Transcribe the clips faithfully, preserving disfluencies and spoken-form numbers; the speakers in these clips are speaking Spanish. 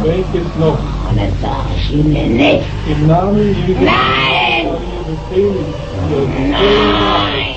Welches noch? Und das sag ich Ihnen nicht. Im Namen Jesu. Nein! Nein!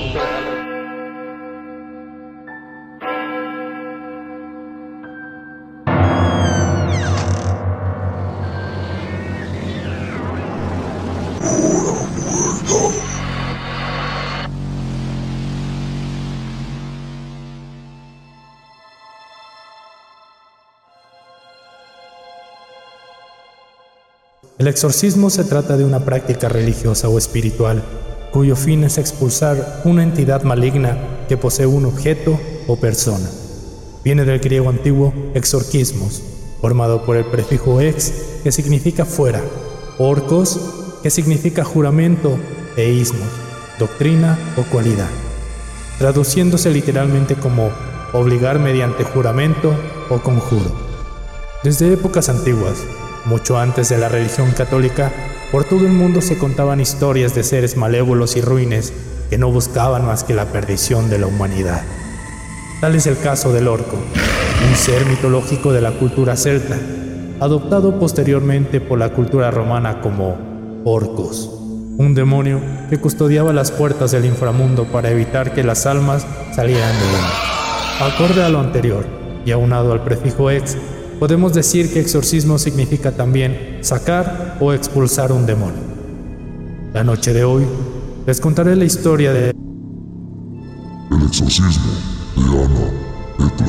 El exorcismo se trata de una práctica religiosa o espiritual, cuyo fin es expulsar una entidad maligna que posee un objeto o persona. Viene del griego antiguo exorquismos, formado por el prefijo ex, que significa fuera, orcos, que significa juramento, e ismos, doctrina o cualidad, traduciéndose literalmente como obligar mediante juramento o conjuro. Desde épocas antiguas, mucho antes de la religión católica, por todo el mundo se contaban historias de seres malévolos y ruines que no buscaban más que la perdición de la humanidad. Tal es el caso del orco, un ser mitológico de la cultura celta, adoptado posteriormente por la cultura romana como Orcus, un demonio que custodiaba las puertas del inframundo para evitar que las almas salieran de él. Acorde a lo anterior, y aunado al prefijo ex, podemos decir que exorcismo significa también sacar o expulsar un demonio. La noche de hoy les contaré la historia de El exorcismo de Anna Ekla.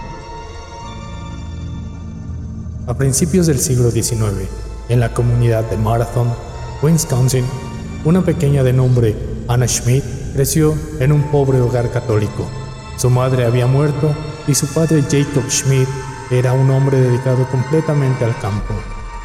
A principios del siglo diecinueve, en la comunidad de Marathon, Wisconsin, una pequeña de nombre Anna Schmidt creció en un pobre hogar católico. Su madre había muerto y su padre Jacob Schmidt era un hombre dedicado completamente al campo.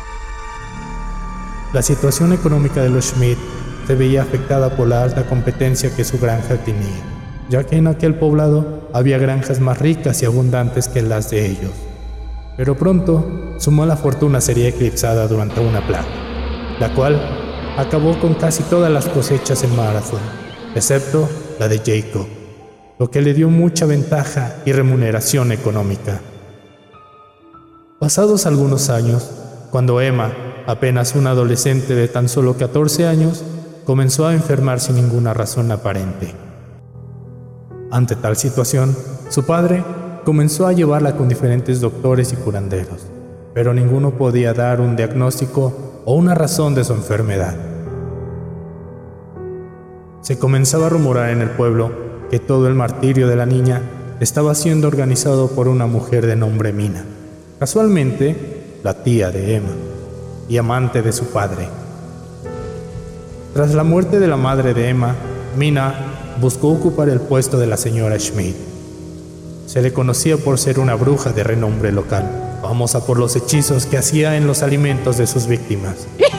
La situación económica de los Schmidt se veía afectada por la alta competencia que su granja tenía, ya que en aquel poblado había granjas más ricas y abundantes que las de ellos. Pero pronto, su mala fortuna sería eclipsada durante una plaga, la cual acabó con casi todas las cosechas en Marathon, excepto la de Jacob, lo que le dio mucha ventaja y remuneración económica. Pasados algunos años, cuando Emma, apenas una adolescente de tan solo catorce años, comenzó a enfermar sin ninguna razón aparente. Ante tal situación, su padre comenzó a llevarla con diferentes doctores y curanderos, pero ninguno podía dar un diagnóstico o una razón de su enfermedad. Se comenzaba a rumorar en el pueblo que todo el martirio de la niña estaba siendo organizado por una mujer de nombre Mina, casualmente la tía de Emma y amante de su padre. Tras la muerte de la madre de Emma, Mina buscó ocupar el puesto de la señora Schmidt. Se le conocía por ser una bruja de renombre local, famosa por los hechizos que hacía en los alimentos de sus víctimas.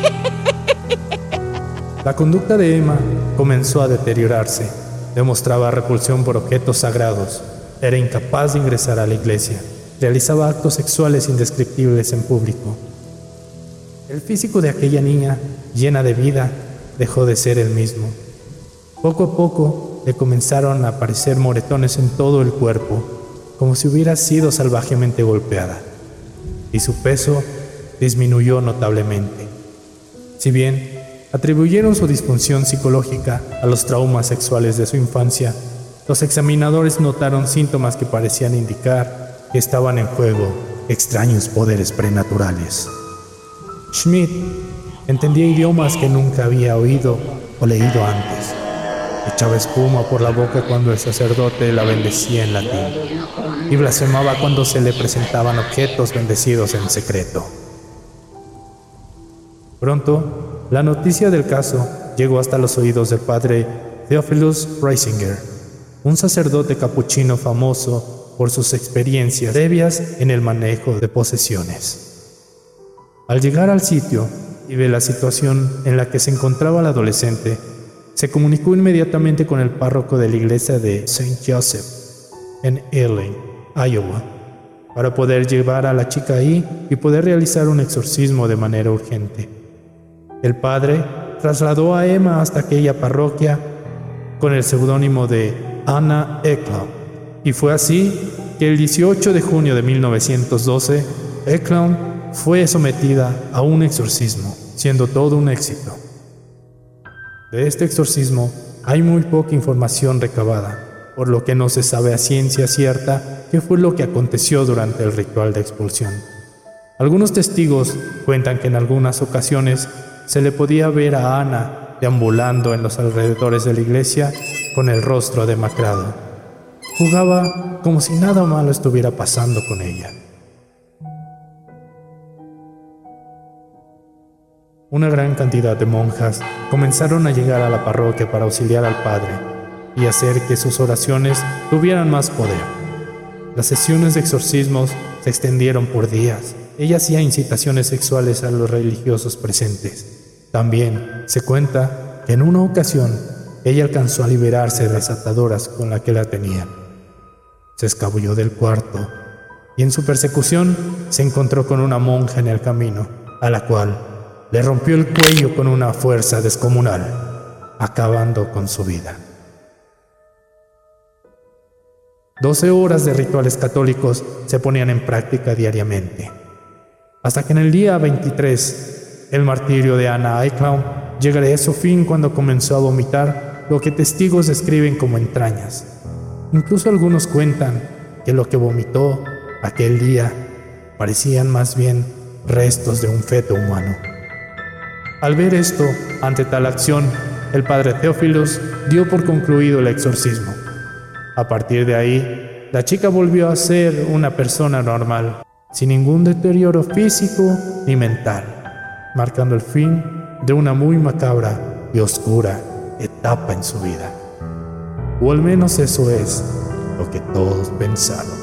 La conducta de Emma comenzó a deteriorarse. Demostraba repulsión por objetos sagrados. Era incapaz de ingresar a la iglesia. Realizaba actos sexuales indescriptibles en público. El físico de aquella niña, llena de vida, dejó de ser el mismo. Poco a poco le comenzaron a aparecer moretones en todo el cuerpo, como si hubiera sido salvajemente golpeada, y su peso disminuyó notablemente. Si bien atribuyeron su disfunción psicológica a los traumas sexuales de su infancia, los examinadores notaron síntomas que parecían indicar que estaban en juego extraños poderes prenaturales. Schmidt entendía idiomas que nunca había oído o leído antes. Echaba espuma por la boca cuando el sacerdote la bendecía en latín y blasfemaba cuando se le presentaban objetos bendecidos en secreto. Pronto, la noticia del caso llegó hasta los oídos del padre Theophilus Reisinger, un sacerdote capuchino famoso por sus experiencias previas en el manejo de posesiones. Al llegar al sitio y ver la situación en la que se encontraba la adolescente, se comunicó inmediatamente con el párroco de la iglesia de Saint Joseph en Early, Iowa, para poder llevar a la chica ahí y poder realizar un exorcismo de manera urgente. El padre trasladó a Emma hasta aquella parroquia con el seudónimo de Anna Ekla, y fue así que el dieciocho de junio de mil novecientos doce, Eklund fue sometida a un exorcismo, siendo todo un éxito. De este exorcismo hay muy poca información recabada, por lo que no se sabe a ciencia cierta qué fue lo que aconteció durante el ritual de expulsión. Algunos testigos cuentan que en algunas ocasiones se le podía ver a Ana deambulando en los alrededores de la iglesia con el rostro demacrado. Jugaba como si nada malo estuviera pasando con ella. Una gran cantidad de monjas comenzaron a llegar a la parroquia para auxiliar al padre y hacer que sus oraciones tuvieran más poder. Las sesiones de exorcismos se extendieron por días. Ella hacía incitaciones sexuales a los religiosos presentes. También se cuenta que en una ocasión ella alcanzó a liberarse de las ataduras con las que la tenían. Se escabulló del cuarto y en su persecución se encontró con una monja en el camino, a la cual le rompió el cuello con una fuerza descomunal, acabando con su vida. Doce horas de rituales católicos se ponían en práctica diariamente, hasta que en el día veintitrés, el martirio de Anna Eklund llegaría a su fin cuando comenzó a vomitar lo que testigos describen como entrañas. Incluso algunos cuentan que lo que vomitó aquel día parecían más bien restos de un feto humano. Al ver esto, ante tal acción, el padre Theophilus dio por concluido el exorcismo. A partir de ahí, la chica volvió a ser una persona normal, sin ningún deterioro físico ni mental, marcando el fin de una muy macabra y oscura etapa en su vida. O al menos eso es lo que todos pensaron.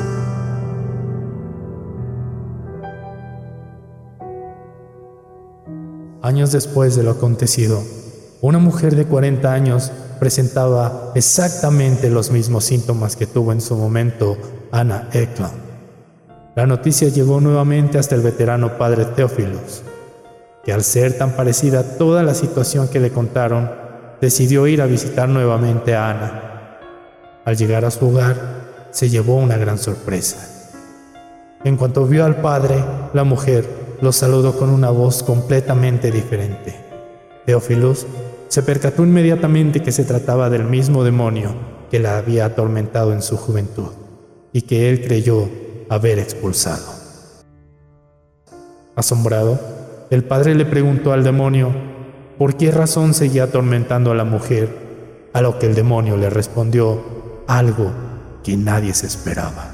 Años después de lo acontecido, una mujer de cuarenta años presentaba exactamente los mismos síntomas que tuvo en su momento Anna Eklund. La noticia llegó nuevamente hasta el veterano padre Theophilus, que al ser tan parecida a toda la situación que le contaron, decidió ir a visitar nuevamente a Ana. Al llegar a su hogar, se llevó una gran sorpresa. En cuanto vio al padre, la mujer lo saludó con una voz completamente diferente. Theophilus se percató inmediatamente que se trataba del mismo demonio que la había atormentado en su juventud y que él creyó haber expulsado. Asombrado, el padre le preguntó al demonio por qué razón seguía atormentando a la mujer, a lo que el demonio le respondió algo que nadie se esperaba.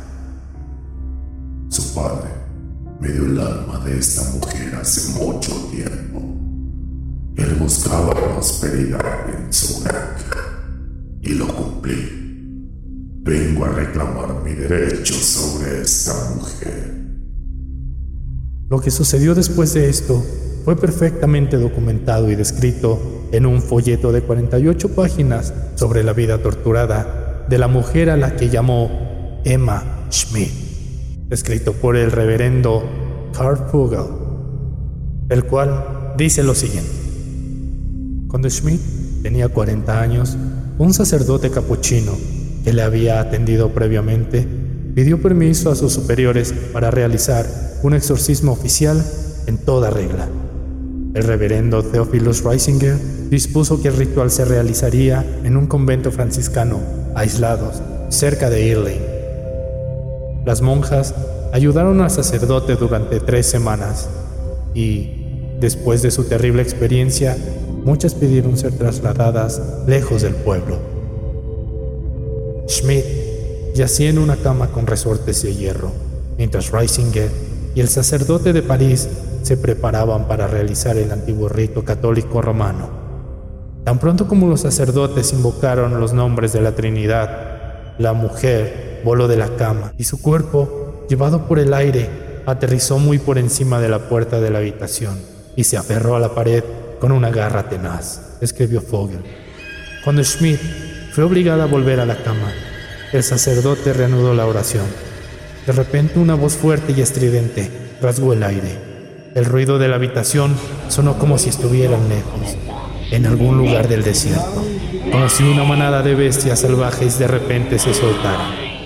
Su padre me dio el alma de esta mujer hace mucho tiempo. Él buscaba prosperidad en su granja y lo cumplí. Vengo a reclamar mi derecho sobre esta mujer. Lo que sucedió después de esto fue perfectamente documentado y descrito en un folleto de cuarenta y ocho páginas sobre la vida torturada de la mujer a la que llamó Emma Schmidt, escrito por el reverendo Karl Vogel, el cual dice lo siguiente. Cuando Schmidt tenía cuarenta años, un sacerdote capuchino que le había atendido previamente pidió permiso a sus superiores para realizar un exorcismo oficial en toda regla. El reverendo Theophilus Reisinger dispuso que el ritual se realizaría en un convento franciscano aislado cerca de Irling. Las monjas ayudaron al sacerdote durante tres semanas y, después de su terrible experiencia, muchas pidieron ser trasladadas lejos del pueblo. Schmidt yacía en una cama con resortes de hierro, mientras Reisinger y el sacerdote de París se preparaban para realizar el antiguo rito católico romano. Tan pronto como los sacerdotes invocaron los nombres de la Trinidad, la mujer voló de la cama y su cuerpo, llevado por el aire, aterrizó muy por encima de la puerta de la habitación y se aferró a la pared con una garra tenaz, escribió Vogel. Cuando Schmidt fue obligada a volver a la cama, el sacerdote reanudó la oración. De repente una voz fuerte y estridente rasgó el aire. El ruido de la habitación sonó como si estuvieran lejos, en algún lugar del desierto, como si una manada de bestias salvajes de repente se soltaran.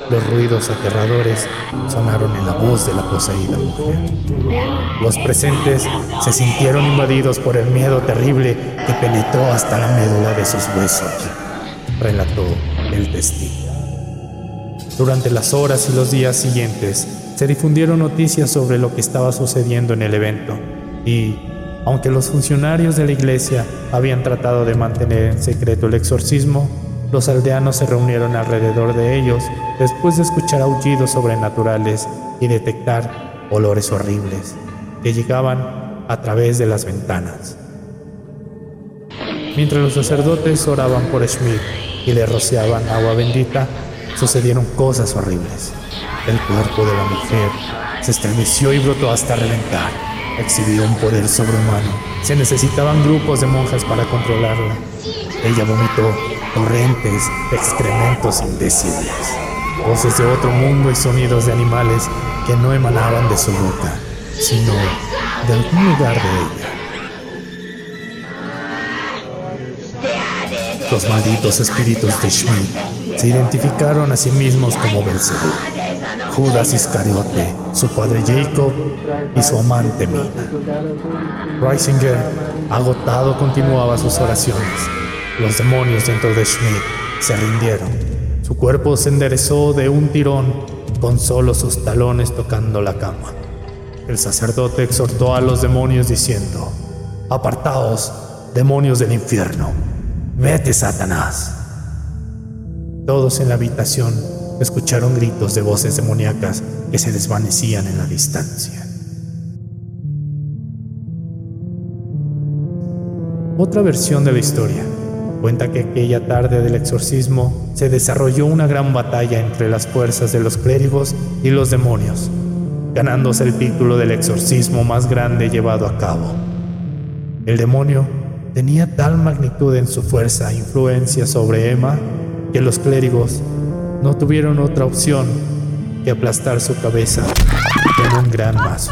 los ruidos aterradores sonaron en la voz de la poseída mujer. Los presentes se sintieron invadidos por el miedo terrible que penetró hasta la médula de sus huesos, relató el testigo. Durante las horas y los días siguientes, se difundieron noticias sobre lo que estaba sucediendo en el evento y, aunque los funcionarios de la iglesia habían tratado de mantener en secreto el exorcismo, los aldeanos se reunieron alrededor de ellos después de escuchar aullidos sobrenaturales y detectar olores horribles que llegaban a través de las ventanas. Mientras los sacerdotes oraban por Schmidt y le rociaban agua bendita, sucedieron cosas horribles. El cuerpo de la mujer se estremeció y brotó hasta reventar. Exhibió un poder sobrehumano. Se necesitaban grupos de monjas para controlarla. Ella vomitó torrentes de excrementos indecibles, voces de otro mundo y sonidos de animales que no emanaban de su boca, sino de algún lugar de ella. Los malditos espíritus de Schmidt se identificaron a sí mismos como Belcebú, Judas Iscariote, su padre Jacob y su amante Mina. Reisinger, agotado, continuaba sus oraciones. Los demonios dentro de Schmidt se rindieron. Su cuerpo se enderezó de un tirón, con solo sus talones tocando la cama. El sacerdote exhortó a los demonios diciendo: «Apartaos, demonios del infierno. Vete, Satanás». Todos en la habitación escucharon gritos de voces demoníacas que se desvanecían en la distancia. Otra versión de la historia cuenta que aquella tarde del exorcismo se desarrolló una gran batalla entre las fuerzas de los clérigos y los demonios, ganándose el título del exorcismo más grande llevado a cabo. El demonio tenía tal magnitud en su fuerza e influencia sobre Emma que los clérigos no tuvieron otra opción que aplastar su cabeza con un gran mazo.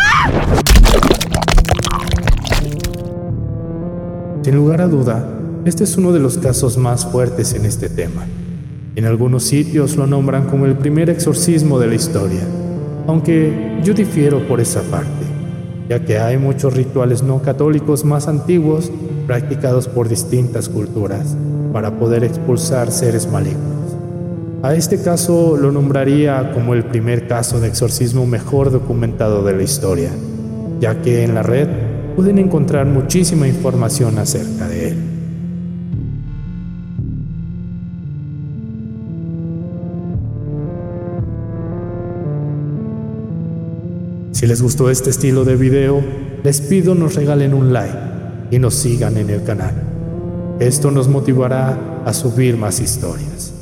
Sin lugar a duda, este es uno de los casos más fuertes en este tema. En algunos sitios lo nombran como el primer exorcismo de la historia, aunque yo difiero por esa parte, ya que hay muchos rituales no católicos más antiguos practicados por distintas culturas para poder expulsar seres malignos. A este caso lo nombraría como el primer caso de exorcismo mejor documentado de la historia, ya que en la red pueden encontrar muchísima información acerca de él. Si les gustó este estilo de video, les pido nos regalen un like y nos sigan en el canal. Esto nos motivará a subir más historias.